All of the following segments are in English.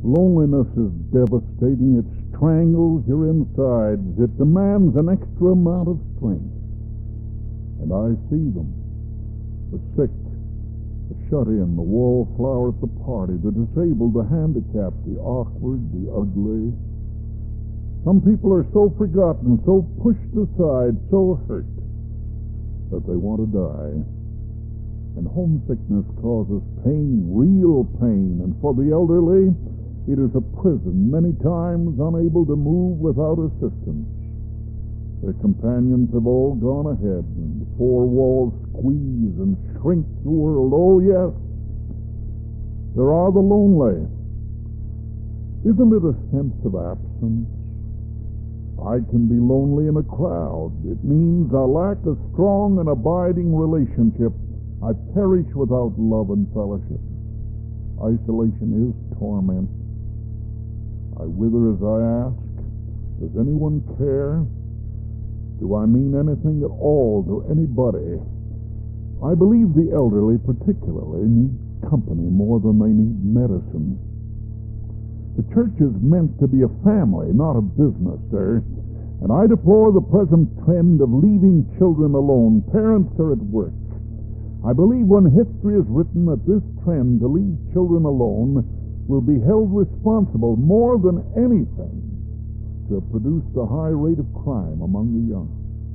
Loneliness is devastating. It strangles your insides. It demands an extra amount of strength. And I see them. The sick, the shut-in, the wallflower at the party, the disabled, the handicapped, the awkward, the ugly. Some people are so forgotten, so pushed aside, so hurt, that they want to die. And homesickness causes pain, real pain. And for the elderly, it is a prison, many times unable to move without assistance. Their companions have all gone ahead, and the four walls squeeze and shrink the world. Oh, yes, there are the lonely. Isn't it a sense of absence? I can be lonely in a crowd. It means I lack a strong and abiding relationship. I perish without love and fellowship. Isolation is torment. I wither as I ask, does anyone care? Do I mean anything at all to anybody? I believe the elderly particularly need company more than they need medicine. The church is meant to be a family, not a business, sir. And I deplore the present trend of leaving children alone. Parents are at work. I believe when history is written that this trend to leave children alone will be held responsible more than anything to have produced a high rate of crime among the young.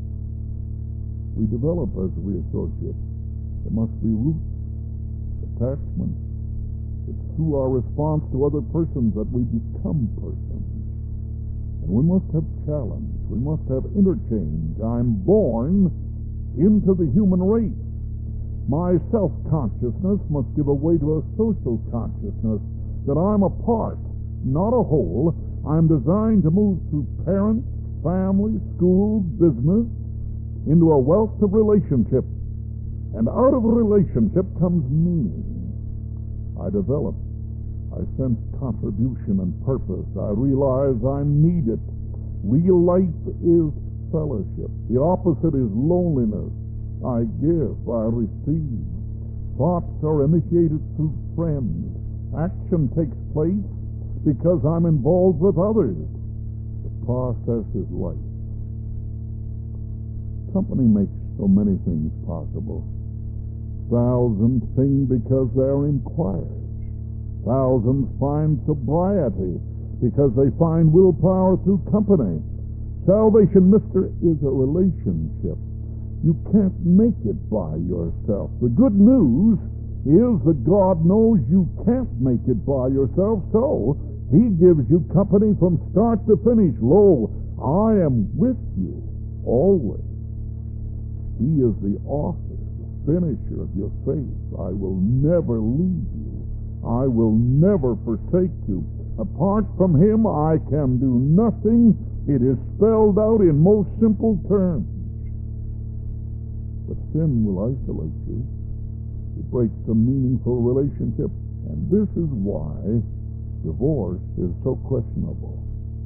We develop as we associate. There must be roots, attachments. It's through our response to other persons that we become persons. And we must have challenge. We must have interchange. I'm born into the human race. My self-consciousness must give way to a social consciousness that I'm a part, not a whole. I'm designed to move through parents, family, school, business, into a wealth of relationships. And out of a relationship comes meaning. I develop. I sense contribution and purpose. I realize I'm needed. Real life is fellowship. The opposite is loneliness. I give, I receive. Thoughts are initiated through friends. Action takes place because I'm involved with others. The process is life. Company makes so many things possible. Thousands sing because they're in choirs. Thousands find sobriety because they find willpower through company. Salvation, mister, is a relationship. You can't make it by yourself. The good news is that God knows you can't make it by yourself, so He gives you company from start to finish. Lo, I am with you always. He is the author, the finisher of your faith. I will never leave you. I will never forsake you. Apart from Him, I can do nothing. It is spelled out in most simple terms. But sin will isolate you. It breaks a meaningful relationship. And this is why divorce is so questionable.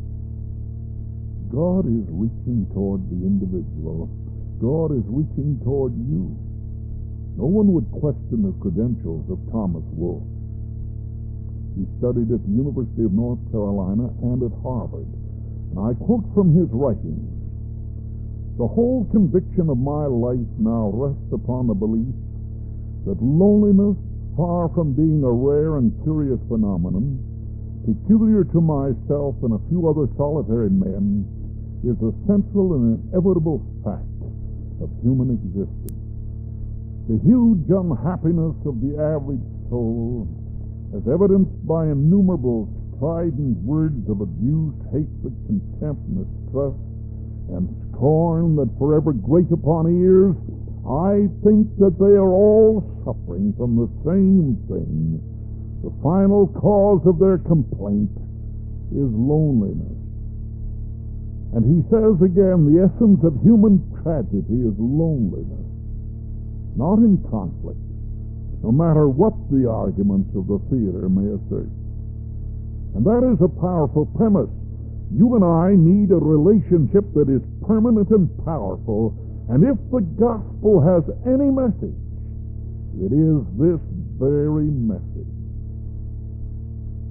God is reaching toward the individual. God is reaching toward you. No one would question the credentials of Thomas Wolfe. He studied at the University of North Carolina and at Harvard. And I quote from his writings, "The whole conviction of my life now rests upon the belief that loneliness, far from being a rare and curious phenomenon, peculiar to myself and a few other solitary men, is a central and inevitable fact of human existence. The huge unhappiness of the average soul, as evidenced by innumerable strident words of abuse, hatred, contempt, mistrust, and scorn that forever grate upon ears, I think that they are all suffering from the same thing. The final cause of their complaint is loneliness." And he says again, the essence of human tragedy is loneliness, not in conflict, no matter what the arguments of the theater may assert. And that is a powerful premise. You and I need a relationship that is permanent and powerful. And if the gospel has any message, it is this very message.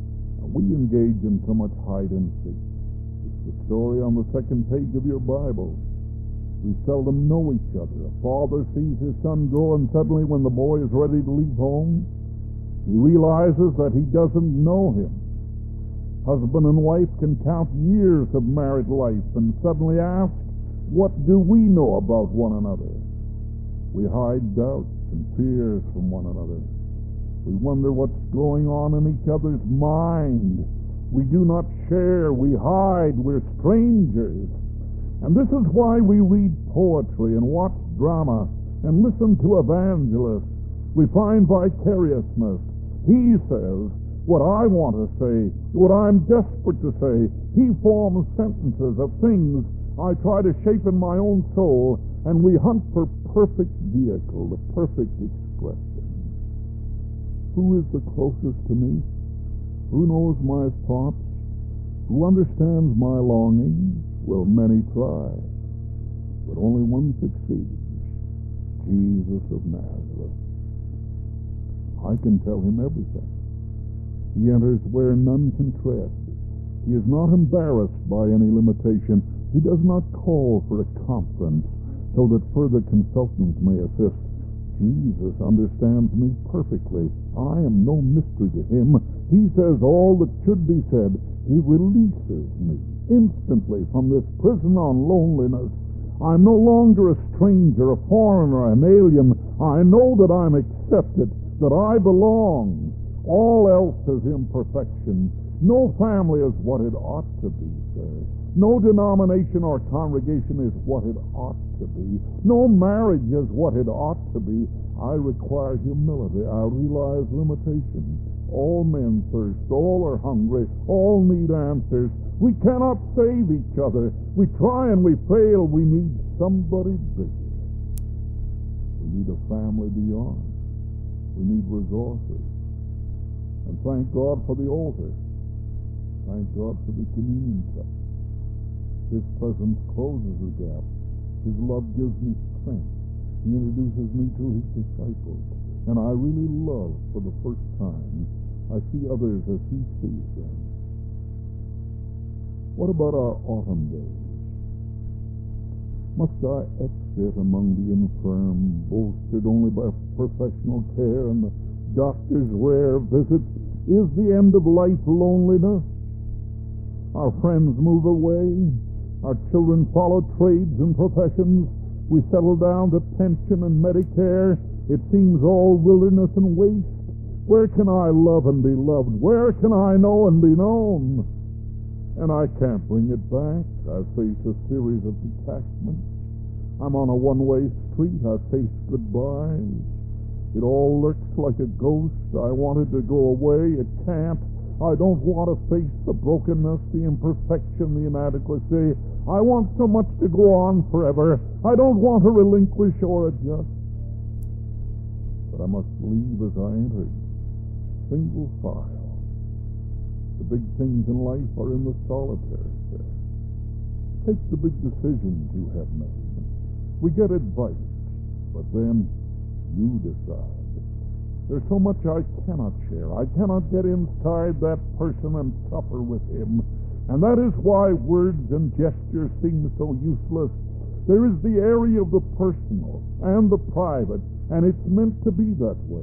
We engage in so much hide and seek. It's the story on the second page of your Bible. We seldom know each other. A father sees his son grow, and suddenly when the boy is ready to leave home, he realizes that he doesn't know him. Husband and wife can count years of married life and suddenly ask, what do we know about one another? We hide doubts and fears from one another. We wonder what's going on in each other's mind. We do not share. We hide. We're strangers. And this is why we read poetry and watch drama and listen to evangelists. We find vicariousness. He says what I want to say, what I'm desperate to say. He forms sentences of things I try to shape in my own soul, and we hunt for perfect vehicle, the perfect expression. Who is the closest to me? Who knows my thoughts? Who understands my longings? Well, many try, but only one succeeds. Jesus of Nazareth. I can tell him everything. He enters where none can tread. He is not embarrassed by any limitation. He does not call for a conference so that further consultants may assist. Jesus understands me perfectly. I am no mystery to him. He says all that should be said. He releases me instantly from this prison on loneliness. I'm no longer a stranger, a foreigner, an alien. I know that I'm accepted, that I belong. All else is imperfection. No family is what it ought to be, sir. No denomination or congregation is what it ought to be. No marriage is what it ought to be. I require humility. I realize limitation. All men thirst. All are hungry. All need answers. We cannot save each other. We try and we fail. We need somebody bigger. We need a family beyond. We need resources. And thank God for the altar. Thank God for the communion cup. His presence closes the gap. His love gives me strength. He introduces me to his disciples. And I really love, for the first time, I see others as he sees them. What about our autumn days? Must I exit among the infirm, bolstered only by professional care and the doctor's rare visits? Is the end of life loneliness? Our friends move away. Our children follow trades and professions. We settle down to pension and Medicare. It seems all wilderness and waste. Where can I love and be loved? Where can I know and be known? And I can't bring it back. I face a series of detachments. I'm on a one-way street. I face goodbyes. It all looks like a ghost. I wanted to go away. It can't. I don't want to face the brokenness, the imperfection, the inadequacy. I want so much to go on forever. I don't want to relinquish or adjust. But I must leave as I entered, single file. The big things in life are in the solitary there. Take the big decisions you have made. We get advice, but then you decide. There's so much I cannot share. I cannot get inside that person and suffer with him. And that is why words and gestures seem so useless. There is the area of the personal and the private, and it's meant to be that way.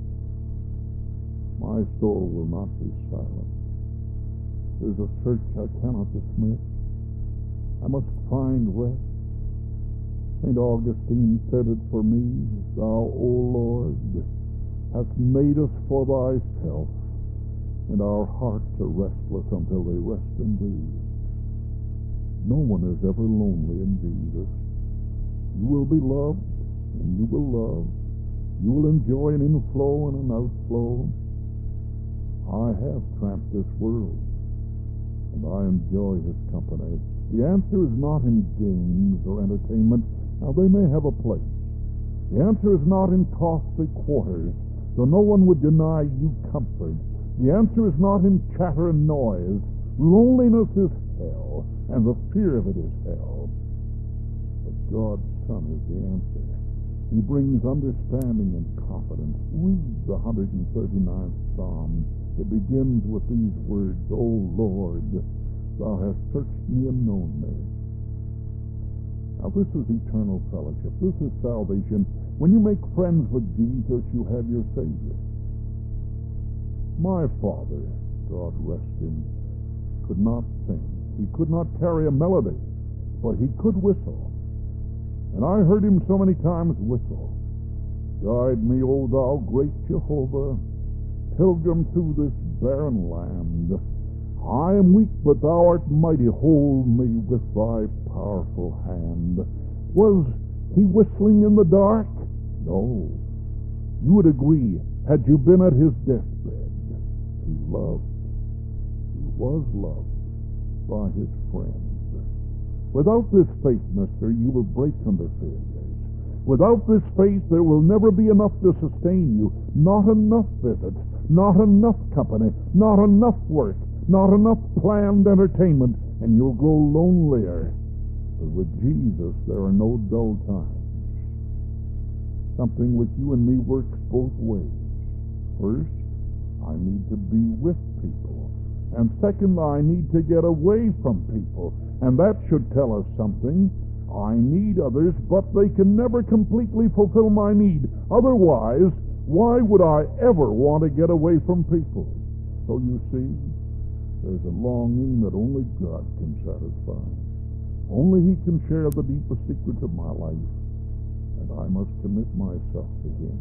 My soul will not be silent. There's a search I cannot dismiss. I must find rest. St. Augustine said it for me, Thou, O Lord, hast made us for thyself, and our hearts are restless until they rest in thee. No one is ever lonely in Jesus. You will be loved, and you will love. You will enjoy an inflow and an outflow. I have tramped this world, and I enjoy his company. The answer is not in games or entertainment. Now, they may have a place. The answer is not in costly quarters, though no one would deny you comfort. The answer is not in chatter and noise. Loneliness is hell, and the fear of it is hell. But God's Son is the answer. He brings understanding and confidence. Read the 139th Psalm. It begins with these words, O Lord, thou hast searched me and known me. Now this is eternal fellowship. This is salvation. When you make friends with Jesus, you have your Savior. My father, God rest him, could not sing. He could not carry a melody, but he could whistle. And I heard him so many times whistle. Guide me, O thou great Jehovah, pilgrim through this barren land. I am weak, but thou art mighty. Hold me with thy powerful hand. Was he whistling in the dark? No. You would agree, had you been at his deathbed, he loved. He was loved by his friends. Without this faith, mister, you will break under failures. Without this faith, there will never be enough to sustain you. Not enough visits, not enough company, not enough work, not enough planned entertainment, and you'll grow lonelier. But with Jesus, there are no dull times. Something with you and me works both ways. First, I need to be with people. And second, I need to get away from people. And that should tell us something. I need others, but they can never completely fulfill my need. Otherwise, why would I ever want to get away from people? So you see, there's a longing that only God can satisfy. Only He can share the deepest secrets of my life, and I must commit myself to Him.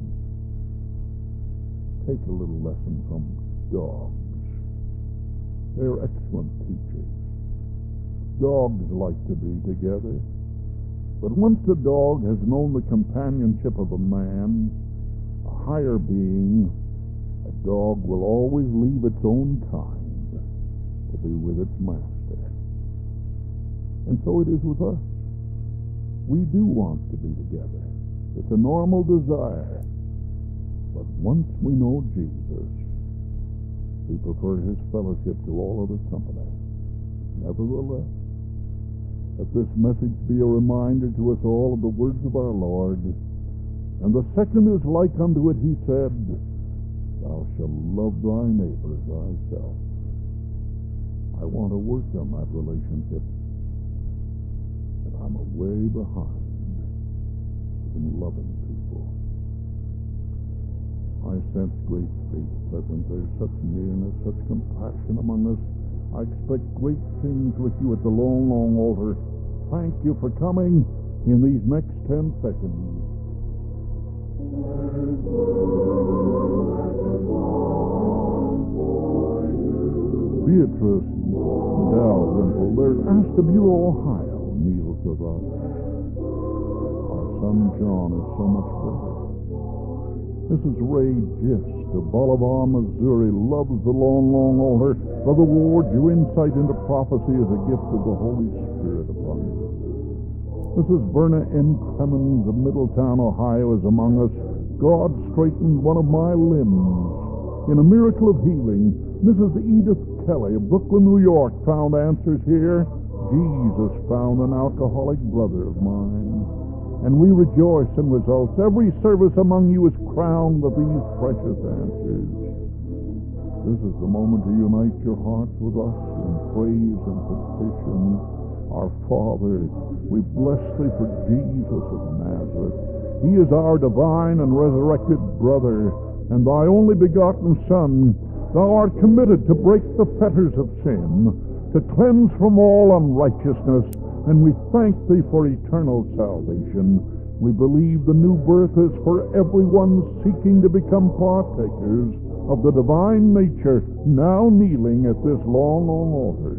Take a little lesson from dogs. They're excellent teachers. Dogs like to be together. But once a dog has known the companionship of a man, a higher being, a dog will always leave its own kind to be with its master. And so it is with us. We do want to be together. It's a normal desire. But once we know Jesus, we prefer His fellowship to all other company. Nevertheless, let this message be a reminder to us all of the words of our Lord. And the second is like unto it, He said, Thou shalt love thy neighbor as thyself. I want to work on that relationship, and I'm a way behind in loving people. I sense great faith present. There's such nearness, such compassion among us. I expect great things with you at the long, long altar. Thank you for coming in these next 10 seconds. Beatrice Dalrymple, their Ashtabula, Ohio, kneels with us. Our son John is so much better. Mrs. Ray Gist of Bolivar, Missouri, loves the long, long altar. Brother Ward, your insight into prophecy is a gift of the Holy Spirit upon you. Mrs. Verna N. Clemens of Middletown, Ohio, is among us. God straightened one of my limbs. In a miracle of healing, Mrs. Edith Kelly of Brooklyn, New York, found answers here. Jesus found an alcoholic brother of mine. And we rejoice in results. Every service among you is crowned with these precious answers. This is the moment to unite your hearts with us in praise and petition. Our Father, we bless Thee for Jesus of Nazareth. He is our divine and resurrected brother, and Thy only begotten Son. Thou art committed to break the fetters of sin, to cleanse from all unrighteousness, and we thank Thee for eternal salvation. We believe the new birth is for everyone seeking to become partakers of the divine nature, now kneeling at this long, long altar.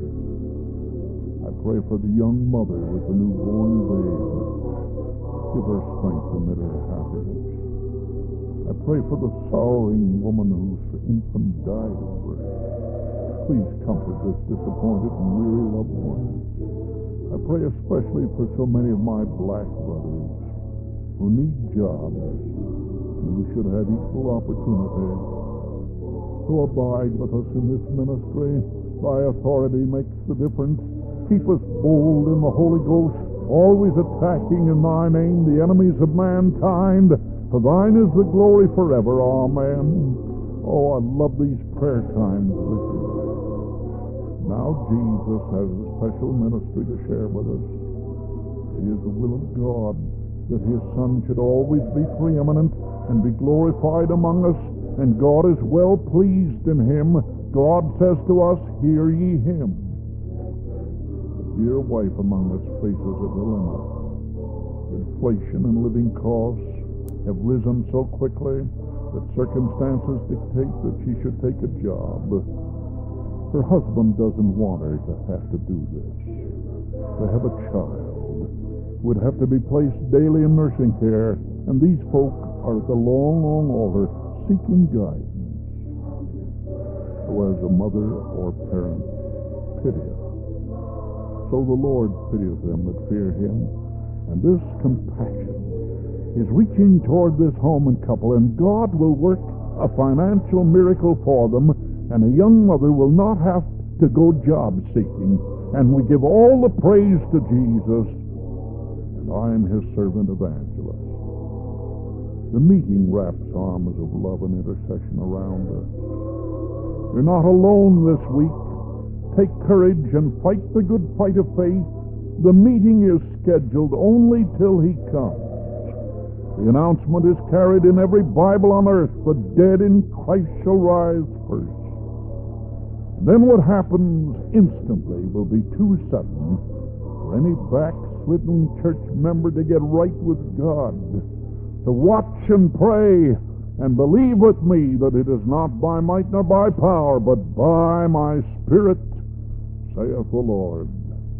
I pray for the young mother with the newborn babe. Give her strength amid her happiness. I pray for the sorrowing woman whose infant died of birth. Please comfort this disappointed and weary loved one. I pray especially for so many of my black brothers who need jobs and who should have equal opportunity. So abide with us in this ministry. Thy authority makes the difference. Keep us bold in the Holy Ghost, always attacking in Thy name the enemies of mankind. For Thine is the glory forever. Amen. Oh, I love these prayer times with you. Now Jesus has a special ministry to share with us. It is the will of God that his Son should always be preeminent and be glorified among us, and God is well pleased in him. God says to us, hear ye him. The dear wife among us faces a dilemma. Inflation and living costs have risen so quickly that circumstances dictate that she should take a job. Her husband doesn't want her to have to do this. To have a child would have to be placed daily in nursing care, and these folk are at the long, long altar seeking guidance. So as a mother or parent pitieth, so the Lord pitieth them that fear him. And this compassion is reaching toward this home and couple, and God will work a financial miracle for them, and a young mother will not have to go job seeking. And we give all the praise to Jesus, and I am his servant evangelist. The meeting wraps arms of love and intercession around us. You're not alone this week. Take courage and fight the good fight of faith. The meeting is scheduled only till he comes. The announcement is carried in every Bible on earth: the dead in Christ shall rise first. Then what happens instantly will be too sudden for any backslidden church member to get right with God. So watch and pray, and believe with me that it is not by might nor by power, but by my Spirit, saith the Lord.